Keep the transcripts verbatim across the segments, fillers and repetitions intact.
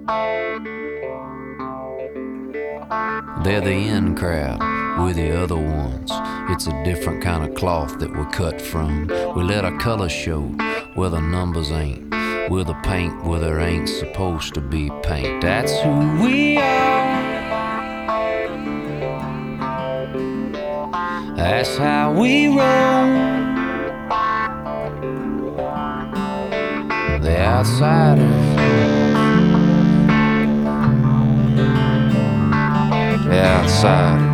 They're the in crowd, we're the other ones. It's a different kind of cloth that we're cut from. We let our colors show where the numbers ain't. We're the paint where there ain't supposed to be paint. That's who we are. That's how we roll. The outsiders, the outsiders.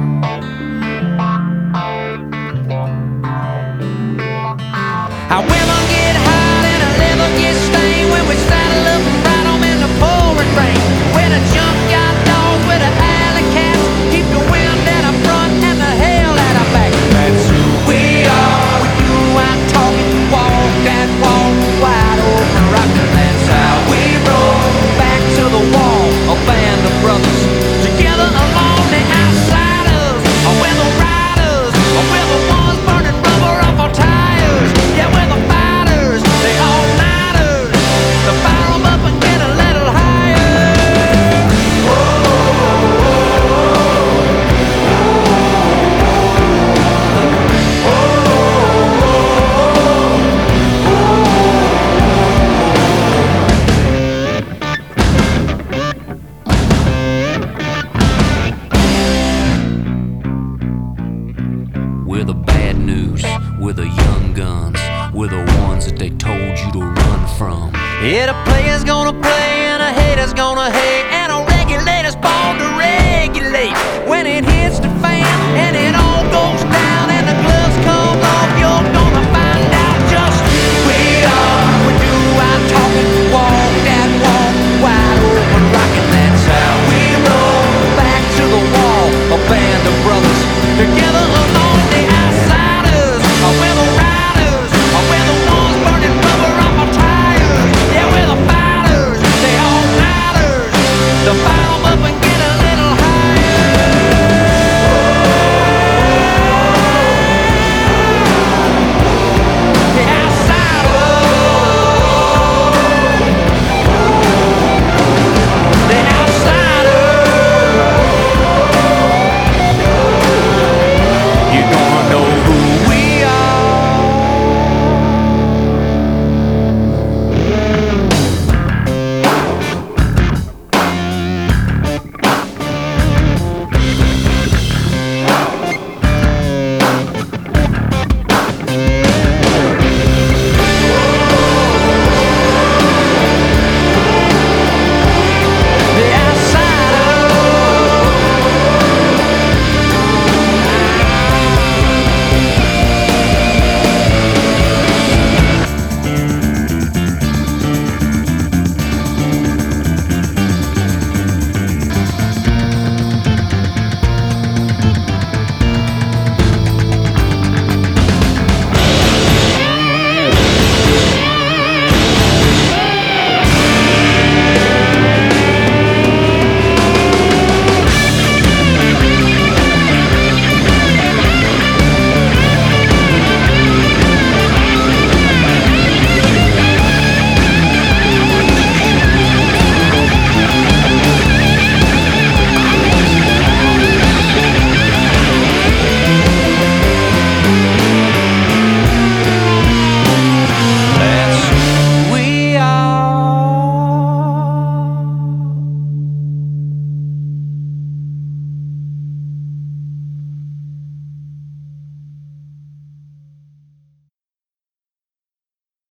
Our women get hot and our liver gets stained when we saddle up and ride 'em in the pouring rain. We're the junkyard dogs, we're the alley cats. Keep the wind at our front and the hell at our back. That's who we are. We do our talking, walk that walk, wide open rockin'. That's how we roll. Back to the wall, a band of brothers together along the outsiders. Or we're the riders, or we're the ones burning rubber off our tires. Yeah, we're the fighters, the all-nighters. To fire 'em up and get a little higher. We're the bad news, we're the young guns. We're the ones that they told you to run from. Yeah, the player's gonna play and a hater's gonna hate.